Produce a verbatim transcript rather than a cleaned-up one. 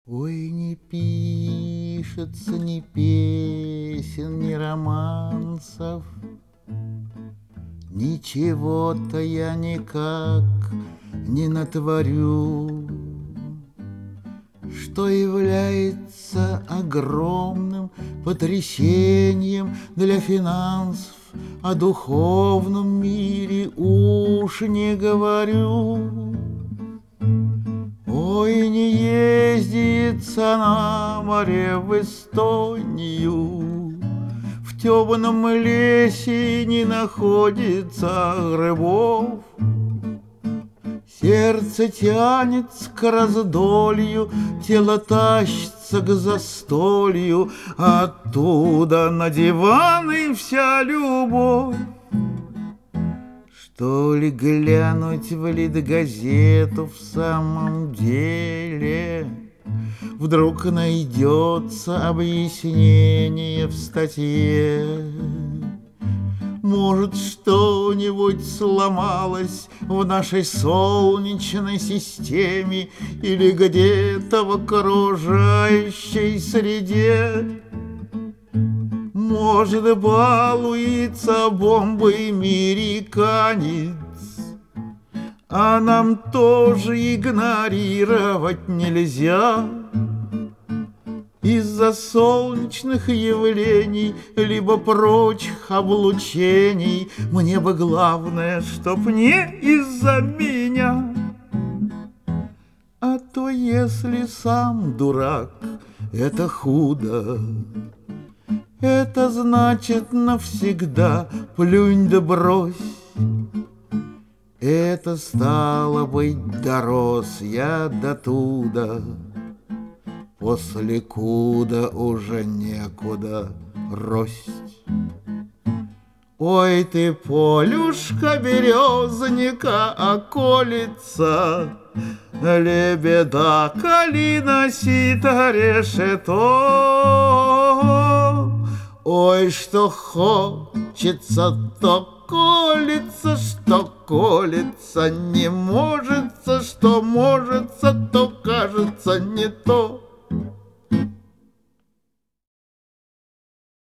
Ой, не пишется ни песен, ни романсов, ничего-то я никак не натворю, что является огромным потрясением для финансов. О духовном мире уж не говорю. Ой, не ездится на море в Эстонию, в темном лесе не находится грибов. Сердце тянется к раздолью, тело тащится к застолью, оттуда на диваны вся любовь. Что ли глянуть в Литгазету в самом деле? Вдруг найдется объяснение в статье. Может, что-нибудь сломалось в нашей солнечной системе или где-то в окружающей среде. Может, балуется бомбой американец, а нам тоже игнорировать нельзя. Из-за солнечных явлений, либо прочих облучений, мне бы главное, чтоб не из-за меня. А то если сам дурак, это худо. Это значит навсегда плюнь да брось. Это стало быть дорос я до туда. После куда уже некуда рость. Ой ты, Полюшка, березника околица, лебеда, калина, сито, решето. Ой, что хочется, то колется, что колется, не может, что может, то кажется не то.